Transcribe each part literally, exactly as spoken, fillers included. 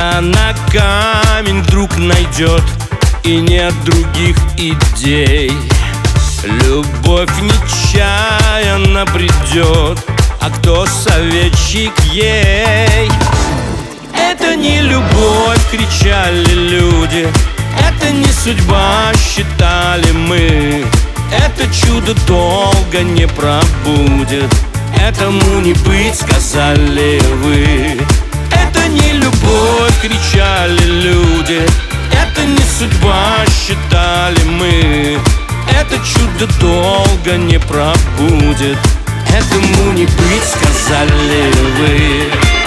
Глаза на камень вдруг найдет, и нет других идей. Любовь нечаянно придет, а кто советчик ей? Это не любовь, кричали люди, это не судьба, считали мы. Это чудо долго не пробудет, этому не быть, сказали вы. Это не любовь, кричали люди, это не судьба, считали мы. Это чудо долго не пробудет, этому не быть, сказали вы.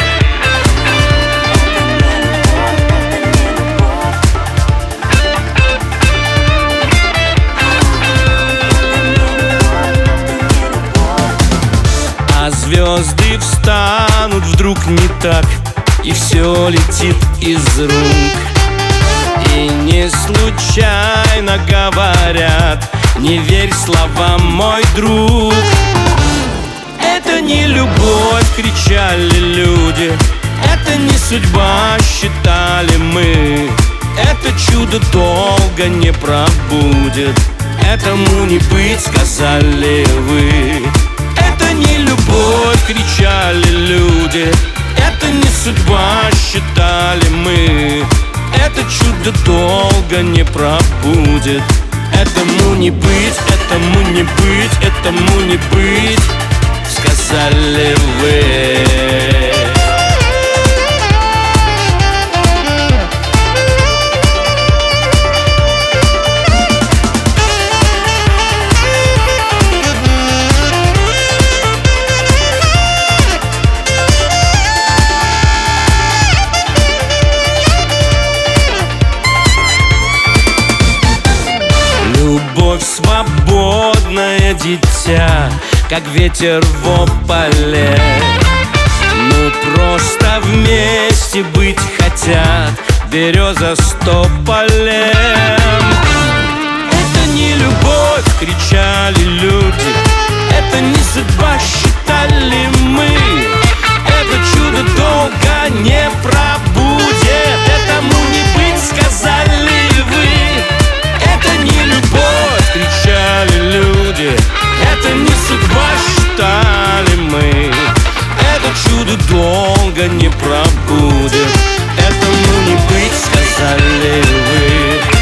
А звезды встанут вдруг не так, и все летит из рук. И не случайно говорят: не верь словам, мой друг. Это не любовь, кричали люди, это не судьба, считали мы. Это чудо долго не пробудет, этому не быть, сказали вы. Это не любовь, кричали люди, это не судьба, считали мы. Это чудо долго не пробудет, этому не быть, этому не быть, этому не быть, сказали вы. Любовь свободное дитя, как ветер в ополе. Ну просто вместе быть хотят береза с тополем. Это не любовь, кричали люди, это не судьба, считали мы. Это чудо долго не пробудет, этому не быть, сказали вы. Это не любовь, кричали люди, это не судьба, считали мы. Это чудо долго не пробудет, этому не быть, сказали вы.